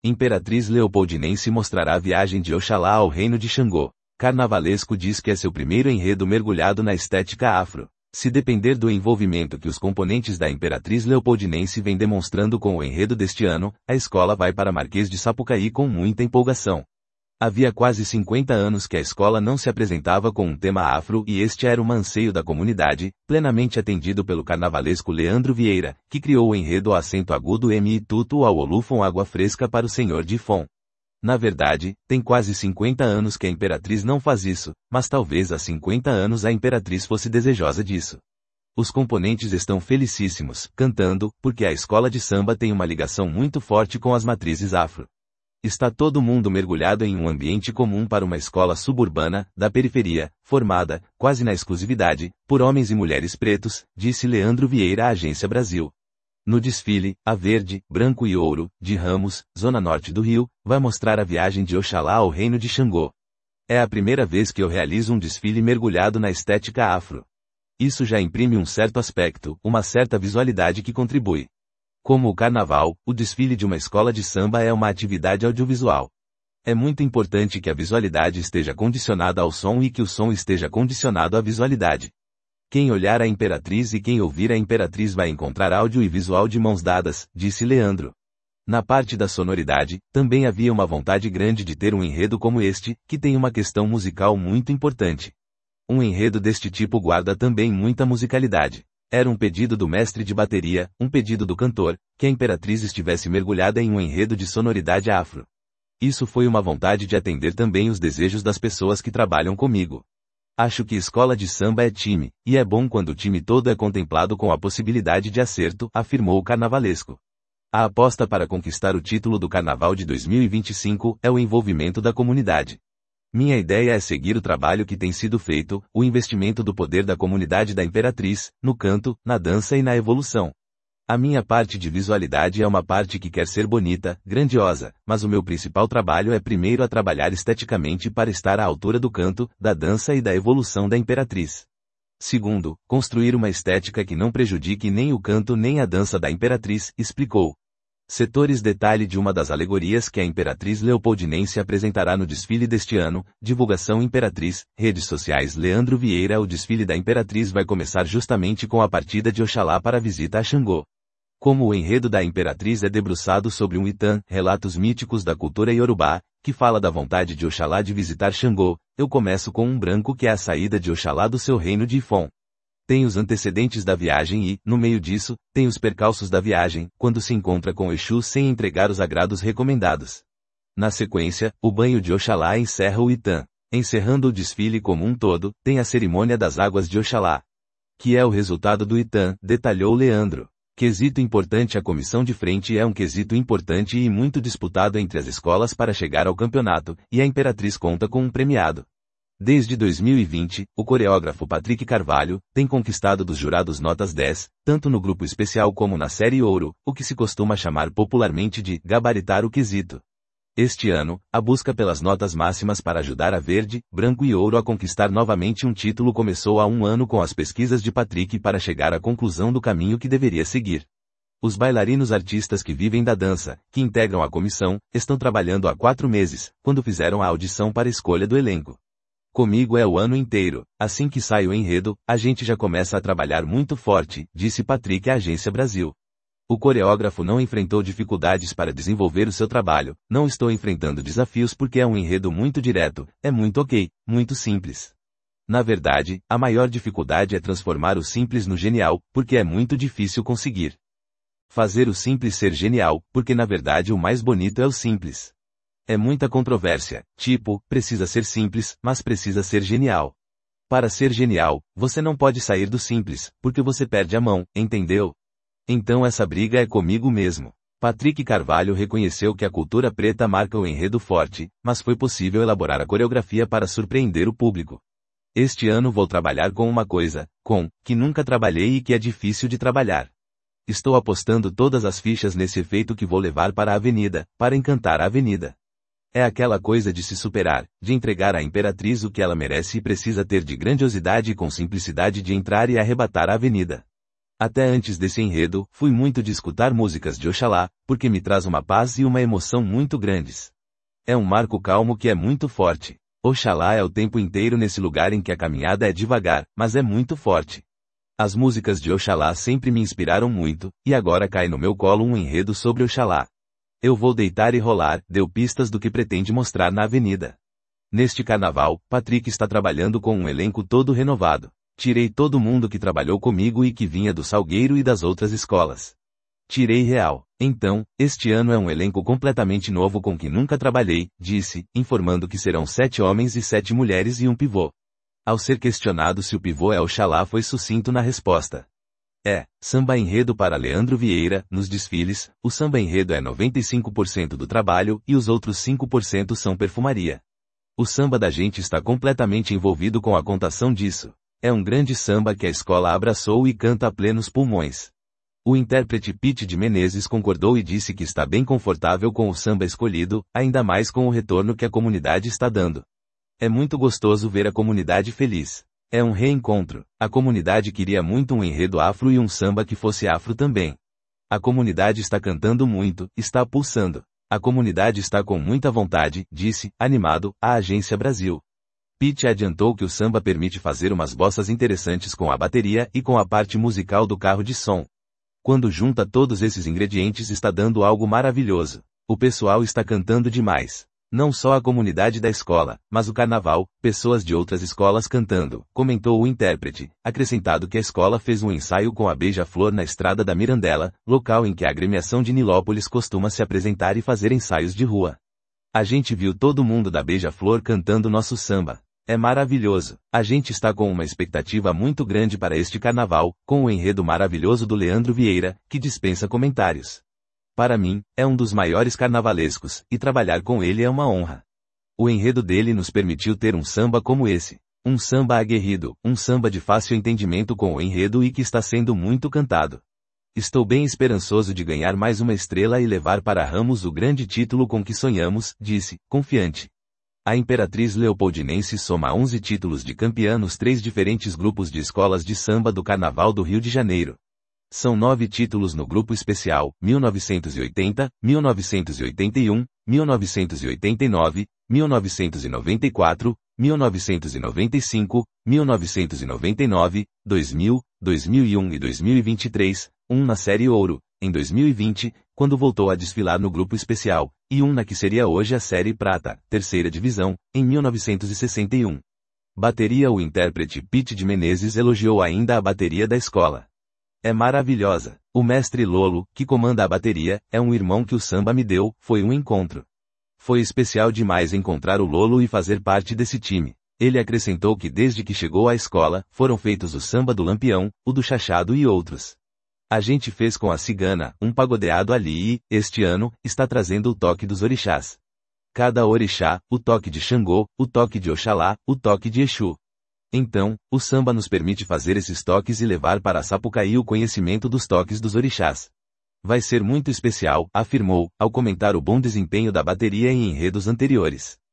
Imperatriz Leopoldinense mostrará a viagem de Oxalá ao reino de Xangô. Carnavalesco diz que é seu primeiro enredo mergulhado na estética afro. Se depender do envolvimento que os componentes da Imperatriz Leopoldinense vêm demonstrando com o enredo deste ano, a escola vai para Marquês de Sapucaí com muita empolgação. Havia quase 50 anos que a escola não se apresentava com um tema afro e este era um anseio da comunidade, plenamente atendido pelo carnavalesco Leandro Vieira, que criou o enredo ao acento agudo Mi Tutu ao Olufon Água Fresca para o Senhor de Fon. Na verdade, tem quase 50 anos que a Imperatriz não faz isso, mas talvez há 50 anos a Imperatriz fosse desejosa disso. Os componentes estão felicíssimos, cantando, porque a escola de samba tem uma ligação muito forte com as matrizes afro. Está todo mundo mergulhado em um ambiente comum para uma escola suburbana, da periferia, formada, quase na exclusividade, por homens e mulheres pretos, disse Leandro Vieira à Agência Brasil. No desfile, a Verde, Branco e Ouro, de Ramos, zona norte do Rio, vai mostrar a viagem de Oxalá ao reino de Xangô. É a primeira vez que eu realizo um desfile mergulhado na estética afro. Isso já imprime um certo aspecto, uma certa visualidade que contribui. Como o carnaval, o desfile de uma escola de samba é uma atividade audiovisual. É muito importante que a visualidade esteja condicionada ao som e que o som esteja condicionado à visualidade. Quem olhar a Imperatriz e quem ouvir a Imperatriz vai encontrar áudio e visual de mãos dadas, disse Leandro. Na parte da sonoridade, também havia uma vontade grande de ter um enredo como este, que tem uma questão musical muito importante. Um enredo deste tipo guarda também muita musicalidade. Era um pedido do mestre de bateria, um pedido do cantor, que a Imperatriz estivesse mergulhada em um enredo de sonoridade afro. Isso foi uma vontade de atender também os desejos das pessoas que trabalham comigo. Acho que escola de samba é time, e é bom quando o time todo é contemplado com a possibilidade de acerto, afirmou o carnavalesco. A aposta para conquistar o título do Carnaval de 2025 é o envolvimento da comunidade. Minha ideia é seguir o trabalho que tem sido feito, o investimento do poder da comunidade da Imperatriz, no canto, na dança e na evolução. A minha parte de visualidade é uma parte que quer ser bonita, grandiosa, mas o meu principal trabalho é primeiro a trabalhar esteticamente para estar à altura do canto, da dança e da evolução da Imperatriz. Segundo, construir uma estética que não prejudique nem o canto nem a dança da Imperatriz, explicou. Setores detalhe de uma das alegorias que a Imperatriz Leopoldinense apresentará no desfile deste ano, divulgação Imperatriz, redes sociais Leandro Vieira. O desfile da Imperatriz vai começar justamente com a partida de Oxalá para a visita a Xangô. Como o enredo da Imperatriz é debruçado sobre um Itã, relatos míticos da cultura iorubá, que fala da vontade de Oxalá de visitar Xangô, eu começo com um branco que é a saída de Oxalá do seu reino de Ifon. Tem os antecedentes da viagem e, no meio disso, tem os percalços da viagem, quando se encontra com Exu sem entregar os agrados recomendados. Na sequência, o banho de Oxalá encerra o Itã. Encerrando o desfile como um todo, tem a cerimônia das águas de Oxalá. Que é o resultado do Itã, detalhou Leandro. Quesito importante. A comissão de frente é um quesito importante e muito disputado entre as escolas para chegar ao campeonato, e a Imperatriz conta com um premiado. Desde 2020, o coreógrafo Patrick Carvalho tem conquistado dos jurados notas 10, tanto no grupo especial como na série Ouro, o que se costuma chamar popularmente de gabaritar o quesito. Este ano, a busca pelas notas máximas para ajudar a Verde, Branco e Ouro a conquistar novamente um título começou há um ano com as pesquisas de Patrick para chegar à conclusão do caminho que deveria seguir. Os bailarinos artistas que vivem da dança, que integram a comissão, estão trabalhando há 4 meses, quando fizeram a audição para a escolha do elenco. Comigo é o ano inteiro, assim que sai o enredo, a gente já começa a trabalhar muito forte, disse Patrick à Agência Brasil. O coreógrafo não enfrentou dificuldades para desenvolver o seu trabalho, não estou enfrentando desafios porque é um enredo muito direto, é muito ok, muito simples. Na verdade, a maior dificuldade é transformar o simples no genial, porque é muito difícil conseguir fazer o simples ser genial, porque na verdade o mais bonito é o simples. É muita controvérsia, tipo, precisa ser simples, mas precisa ser genial. Para ser genial, você não pode sair do simples, porque você perde a mão, entendeu? Então essa briga é comigo mesmo. Patrick Carvalho reconheceu que a cultura preta marca o enredo forte, mas foi possível elaborar a coreografia para surpreender o público. Este ano vou trabalhar com uma coisa, que nunca trabalhei e que é difícil de trabalhar. Estou apostando todas as fichas nesse efeito que vou levar para a avenida, para encantar a avenida. É aquela coisa de se superar, de entregar à Imperatriz o que ela merece e precisa ter de grandiosidade e com simplicidade de entrar e arrebatar a avenida. Até antes desse enredo, fui muito de escutar músicas de Oxalá, porque me traz uma paz e uma emoção muito grandes. É um marco calmo que é muito forte. Oxalá é o tempo inteiro nesse lugar em que a caminhada é devagar, mas é muito forte. As músicas de Oxalá sempre me inspiraram muito, e agora cai no meu colo um enredo sobre Oxalá. Eu vou deitar e rolar, deu pistas do que pretende mostrar na avenida. Neste carnaval, Patrick está trabalhando com um elenco todo renovado. Tirei todo mundo que trabalhou comigo e que vinha do Salgueiro e das outras escolas. Tirei real. Então, este ano é um elenco completamente novo com que nunca trabalhei, disse, informando que serão 7 homens e 7 mulheres e um pivô. Ao ser questionado se o pivô é Oxalá, foi sucinto na resposta. Samba enredo para Leandro Vieira, nos desfiles, o samba enredo é 95% do trabalho e os outros 5% são perfumaria. O samba da gente está completamente envolvido com a contação disso. É um grande samba que a escola abraçou e canta a plenos pulmões. O intérprete Pete de Menezes concordou e disse que está bem confortável com o samba escolhido, ainda mais com o retorno que a comunidade está dando. É muito gostoso ver a comunidade feliz. É um reencontro. A comunidade queria muito um enredo afro e um samba que fosse afro também. A comunidade está cantando muito, está pulsando. A comunidade está com muita vontade, disse, animado, a Agência Brasil. Pete adiantou que o samba permite fazer umas bossas interessantes com a bateria e com a parte musical do carro de som. Quando junta todos esses ingredientes está dando algo maravilhoso. O pessoal está cantando demais. Não só a comunidade da escola, mas o carnaval, pessoas de outras escolas cantando, comentou o intérprete, acrescentado que a escola fez um ensaio com a Beija-Flor na Estrada da Mirandela, local em que a agremiação de Nilópolis costuma se apresentar e fazer ensaios de rua. A gente viu todo mundo da Beija-Flor cantando nosso samba. É maravilhoso. A gente está com uma expectativa muito grande para este carnaval, com o enredo maravilhoso do Leandro Vieira, que dispensa comentários. Para mim, é um dos maiores carnavalescos, e trabalhar com ele é uma honra. O enredo dele nos permitiu ter um samba como esse. Um samba aguerrido, um samba de fácil entendimento com o enredo e que está sendo muito cantado. Estou bem esperançoso de ganhar mais uma estrela e levar para Ramos o grande título com que sonhamos, disse, confiante. A Imperatriz Leopoldinense soma 11 títulos de campeã nos 3 diferentes grupos de escolas de samba do Carnaval do Rio de Janeiro. São 9 títulos no grupo especial, 1980, 1981, 1989, 1994, 1995, 1999, 2000, 2001 e 2023, um na série Ouro, em 2020, quando voltou a desfilar no grupo especial, e um na que seria hoje a série Prata, terceira divisão, em 1961. Bateria. O intérprete Pete de Menezes elogiou ainda a bateria da escola. É maravilhosa. O mestre Lolo, que comanda a bateria, é um irmão que o samba me deu, foi um encontro. Foi especial demais encontrar o Lolo e fazer parte desse time. Ele acrescentou que desde que chegou à escola, foram feitos o samba do Lampião, o do Chachado e outros. A gente fez com a cigana, um pagodeado ali e, este ano, está trazendo o toque dos orixás. Cada orixá, o toque de Xangô, o toque de Oxalá, o toque de Exu. Então, o samba nos permite fazer esses toques e levar para Sapucaí o conhecimento dos toques dos orixás. Vai ser muito especial, afirmou, ao comentar o bom desempenho da bateria em enredos anteriores.